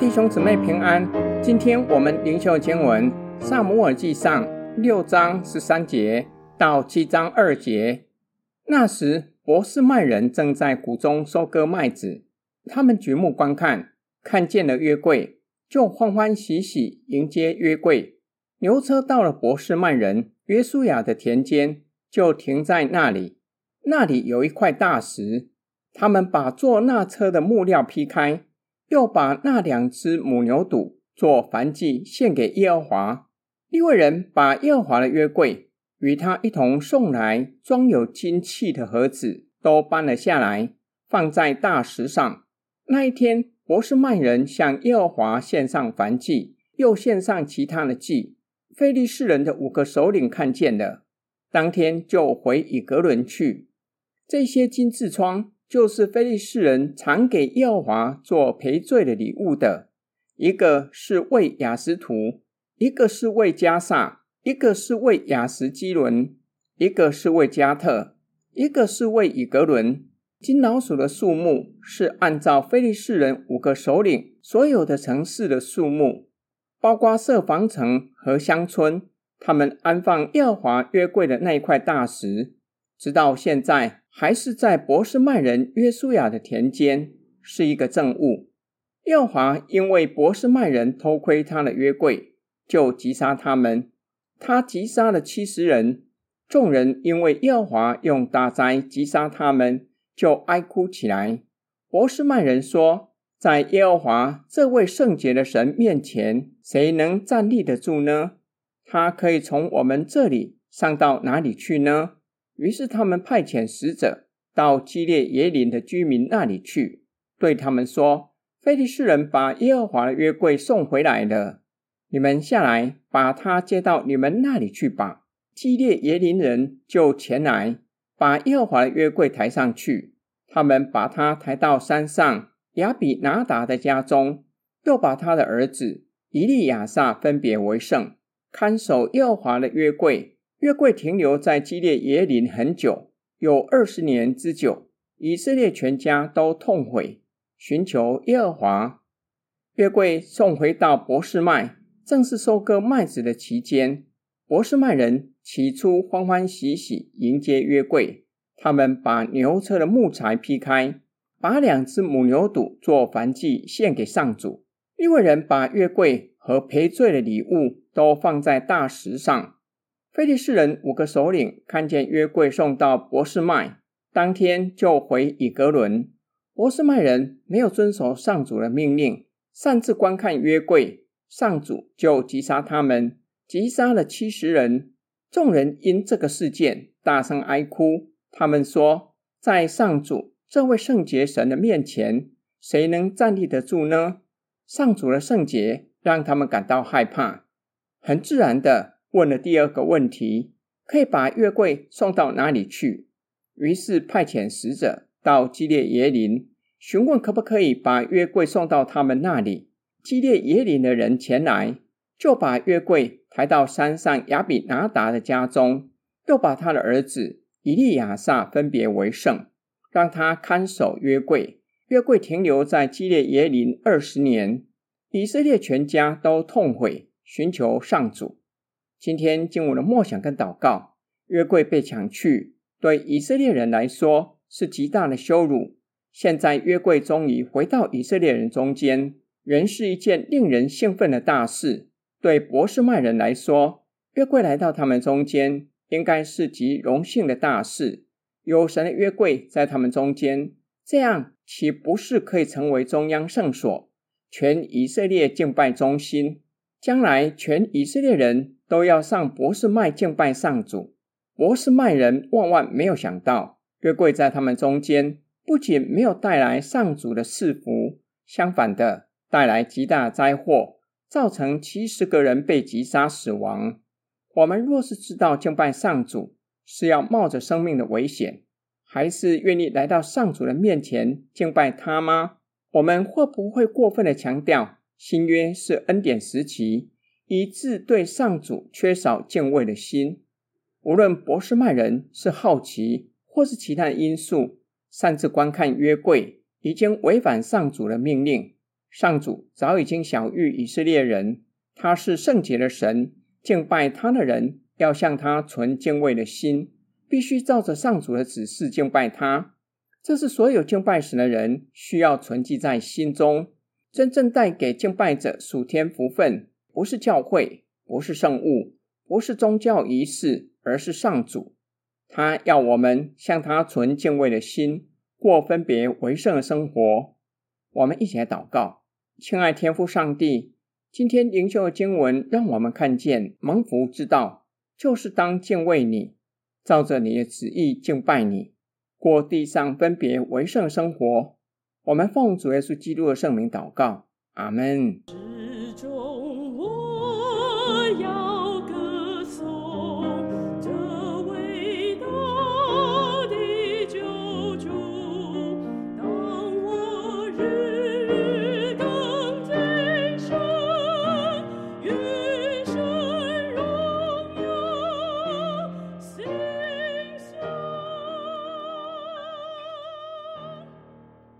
弟兄姊妹平安。今天我们灵修经文撒母耳记上6章13节到7章2节。那时伯示麦人正在谷中收割麦子，他们举目观看，看见了约柜，就欢欢喜喜迎接约柜。牛车到了伯示麦人约书亚的田间，就停在那里。那里有一块大石，他们把做那车的木料劈开，又把那2只母牛犊做燔祭献给耶和华。利未人把耶和华的约柜与他一同送来装有金器的盒子都搬了下来，放在大石上。那一天，伯示麦人向耶和华献上燔祭，又献上其他的祭。非利士人的5个首领看见了，当天就回以革伦去。这些金痔疮就是非利士人常给耶和华做赔罪的礼物的，一个是为亚实图，一个是为迦萨，一个是为亚实基伦，一个是为迦特，一个是为以革伦。金老鼠的数目是按照非利士人5个首领所有的城市的数目，包括设防城和乡村，他们安放耶和华约柜的那一块大石，直到现在还是在伯示麦人约书亚的田间，是一个证物。耶和华因为伯示麦人偷窥他的约柜，就击杀他们。他击杀了70人，众人因为耶和华用大灾击杀他们，就哀哭起来。伯示麦人说，在耶和华这位圣洁的神面前，谁能站立得住呢？他可以从我们这里上到哪里去呢？于是他们派遣使者到基列耶琳的居民那里去，对他们说，非利士人把耶和华的约柜送回来了，你们下来把它接到你们那里去吧。基列耶琳人就前来，把耶和华的约柜抬上去，他们把它抬到山上亚比拿达的家中，又把他的儿子以利亚撒分别为圣，看守耶和华的约柜。约柜停留在基列耶琳很久，有20年之久。以色列全家都痛悔，寻求耶和华。约柜送回到伯示麦，正是收割麦子的期间。伯示麦人起初欢欢喜喜迎接约柜，他们把牛车的木材劈开，把2只母牛犊做燔祭献给上主。利未人把约柜和赔罪的礼物都放在大石上。非利士人5个首领看见约柜送到伯示麦，当天就回以革伦。伯示麦人没有遵守上主的命令，擅自观看约柜，上主就击杀他们，击杀了70人。众人因这个事件大声哀哭，他们说，在上主这位圣洁神的面前，谁能站立得住呢？上主的圣洁让他们感到害怕，很自然的问了第2个问题，可以把约柜送到哪里去？于是派遣使者到基列耶琳，询问可不可以把约柜送到他们那里。基列耶琳的人前来，就把约柜抬到山上亚比拿达的家中，又把他的儿子以利亚撒分别为圣，让他看守约柜。约柜停留在基列耶琳20年。以色列全家都痛悔，寻求上主。今天经文的默想跟祷告，约柜被抢去，对以色列人来说是极大的羞辱。现在约柜终于回到以色列人中间，原是一件令人兴奋的大事。对伯示麦人来说，约柜来到他们中间，应该是极荣幸的大事。有神的约柜在他们中间，这样岂不是可以成为中央圣所，全以色列敬拜中心？将来全以色列人都要上伯示麦敬拜上主。伯示麦人万万没有想到，约柜在他们中间不仅没有带来上主的赐福，相反的带来极大的灾祸，造成70个人被击杀死亡。我们若是知道敬拜上主是要冒着生命的危险，还是愿意来到上主的面前敬拜他吗？我们会不会过分的强调新约是恩典时期，以致对上主缺少敬畏的心？无论伯示麦人是好奇或是其他的因素，擅自观看约柜，已经违反上主的命令。 上主早已经晓谕以色列人，他是圣洁的神，敬拜他的人要向他存敬畏的心，必须照着上主的指示敬拜他。这是所有敬拜神的人需要存记在心中。真正带给敬拜者属天福分，不是教会，不是圣物，不是宗教仪式，而是上主。他要我们向他存敬畏的心，过分别为圣的生活。我们一起来祷告。亲爱天父上帝，今天灵修的经文让我们看见蒙福之道，就是当敬畏你，照着你的旨意敬拜你，过地上分别为圣的生活。我们奉主耶稣基督的圣名祷告，阿们。